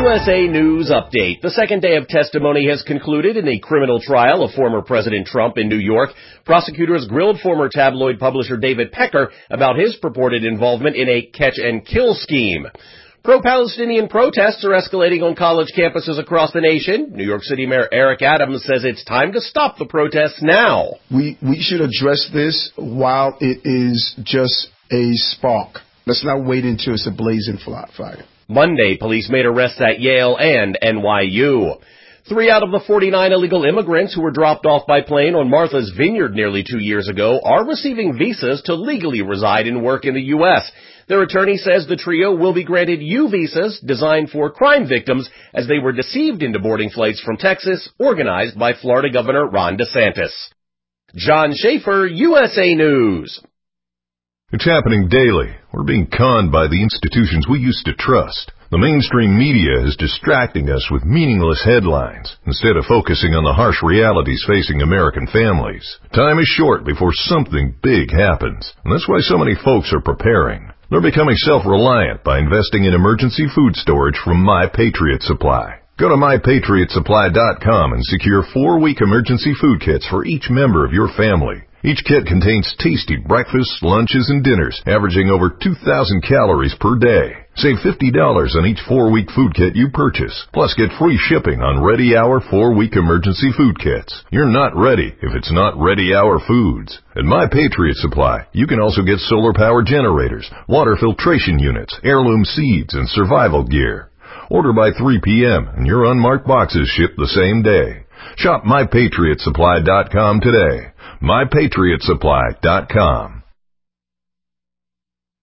USA News Update. The second day of testimony has concluded in the criminal trial of former President Trump in New York. Prosecutors grilled former tabloid publisher David Pecker about his purported involvement in a catch-and-kill scheme. Pro-Palestinian protests are escalating on college campuses across the nation. New York City Mayor Eric Adams says it's time to stop the protests now. We should address this while it is just a spark. Let's not wait until it's a blazing fire. Monday, police made arrests at Yale and NYU. 3 out of the 49 illegal immigrants who were dropped off by plane on Martha's Vineyard nearly 2 years ago are receiving visas to legally reside and work in the U.S. Their attorney says the trio will be granted U visas designed for crime victims as they were deceived into boarding flights from Texas, organized by Florida Governor Ron DeSantis. John Schaefer, USA News. It's happening daily. We're being conned by the institutions we used to trust. The mainstream media is distracting us with meaningless headlines instead of focusing on the harsh realities facing American families. Time is short before something big happens, and that's why so many folks are preparing. They're becoming self-reliant by investing in emergency food storage from My Patriot Supply. Go to MyPatriotSupply.com and secure 4-week emergency food kits for each member of your family. Each kit contains tasty breakfasts, lunches, and dinners, averaging over 2,000 calories per day. Save $50 on each 4-week food kit you purchase. Plus, get free shipping on Ready Hour 4-week emergency food kits. You're not ready if it's not Ready Hour foods. At My Patriot Supply, you can also get solar power generators, water filtration units, heirloom seeds, and survival gear. Order by 3 p.m. and your unmarked boxes ship the same day. Shop MyPatriotSupply.com today. MyPatriotSupply.com.